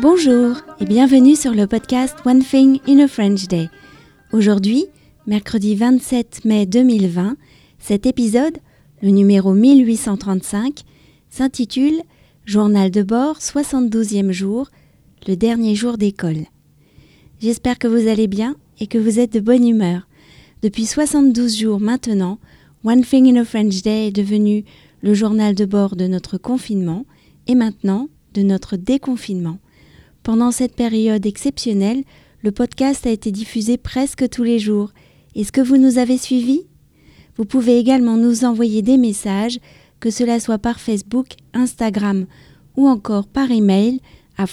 Bonjour et bienvenue sur le podcast One Thing in a French Day. Aujourd'hui, mercredi 27 mai 2020, cet épisode, le numéro 1835, s'intitule « Journal de bord, 72e jour, le dernier jour d'école ». J'espère que vous allez bien et que vous êtes de bonne humeur. Depuis 72 jours maintenant, One Thing in a French Day est devenu le journal de bord de notre confinement et maintenant de notre déconfinement. Pendant cette période exceptionnelle, le podcast a été diffusé presque tous les jours. Est-ce que vous nous avez suivis ? Vous pouvez également nous envoyer des messages, que cela soit par Facebook, Instagram ou encore par email à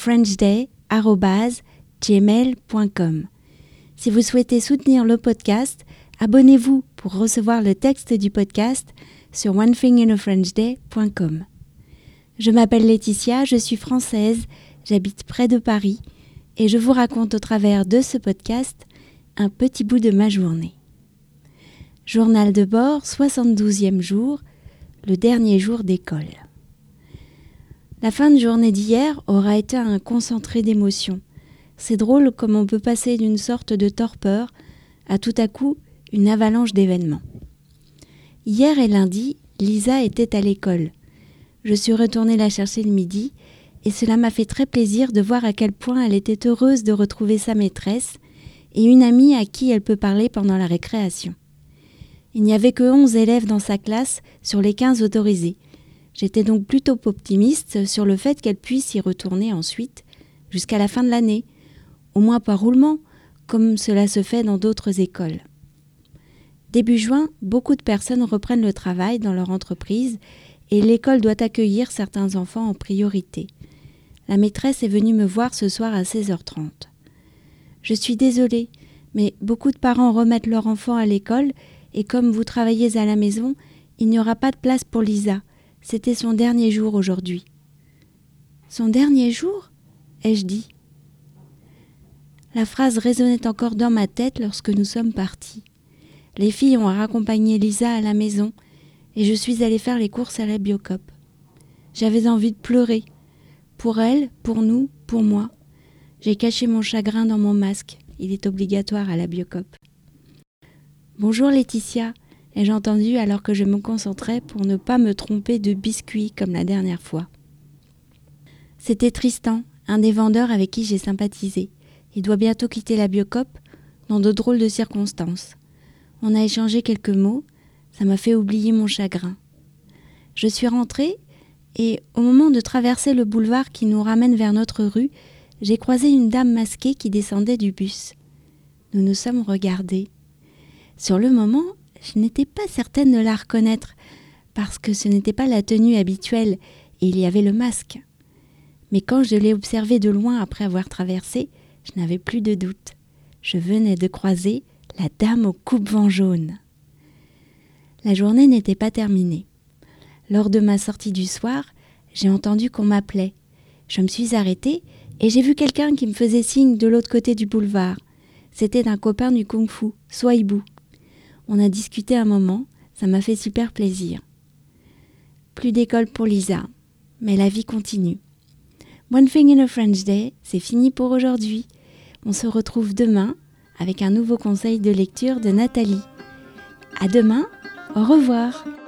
frenchday@gmail.com. Si vous souhaitez soutenir le podcast, abonnez-vous pour recevoir le texte du podcast sur onethinginafrenchday.com. Je m'appelle Laetitia, je suis française, j'habite près de Paris et je vous raconte au travers de ce podcast un petit bout de ma journée. Journal de bord, 72e jour, le dernier jour d'école. La fin de journée d'hier aura été un concentré d'émotions. C'est drôle comme on peut passer d'une sorte de torpeur à tout à coup une avalanche d'événements. Hier et lundi, Lisa était à l'école. Je suis retournée la chercher le midi et cela m'a fait très plaisir de voir à quel point elle était heureuse de retrouver sa maîtresse et une amie à qui elle peut parler pendant la récréation. Il n'y avait que 11 élèves dans sa classe sur les 15 autorisés. J'étais donc plutôt optimiste sur le fait qu'elle puisse y retourner ensuite jusqu'à la fin de l'année, au moins par roulement, comme cela se fait dans d'autres écoles. Début juin, beaucoup de personnes reprennent le travail dans leur entreprise et l'école doit accueillir certains enfants en priorité. La maîtresse est venue me voir ce soir à 16h30. Je suis désolée, mais beaucoup de parents remettent leur enfant à l'école et comme vous travaillez à la maison, il n'y aura pas de place pour Lisa. C'était son dernier jour aujourd'hui. Son dernier jour ? Ai-je dit. La phrase résonnait encore dans ma tête lorsque nous sommes partis. Les filles ont raccompagné Lisa à la maison et je suis allée faire les courses à la Biocoop. J'avais envie de pleurer. Pour elle, pour nous, pour moi. J'ai caché mon chagrin dans mon masque. Il est obligatoire à la Biocoop. Bonjour Laetitia, ai-je entendu alors que je me concentrais pour ne pas me tromper de biscuits comme la dernière fois. C'était Tristan, un des vendeurs avec qui j'ai sympathisé. Il doit bientôt quitter la Biocoop dans de drôles de circonstances. On a échangé quelques mots, ça m'a fait oublier mon chagrin. Je suis rentrée et au moment de traverser le boulevard qui nous ramène vers notre rue, j'ai croisé une dame masquée qui descendait du bus. Nous nous sommes regardés. Sur le moment, je n'étais pas certaine de la reconnaître parce que ce n'était pas la tenue habituelle et il y avait le masque. Mais quand je l'ai observée de loin après avoir traversé, je n'avais plus de doute. Je venais de croiser la dame au coupe-vent jaune. La journée n'était pas terminée. Lors de ma sortie du soir, j'ai entendu qu'on m'appelait. Je me suis arrêtée et j'ai vu quelqu'un qui me faisait signe de l'autre côté du boulevard. C'était un copain du kung-fu, Swaibu. On a discuté un moment, ça m'a fait super plaisir. Plus d'école pour Lisa, mais la vie continue. One Thing in a French Day, c'est fini pour aujourd'hui. On se retrouve demain avec un nouveau conseil de lecture de Nathalie. À demain, au revoir.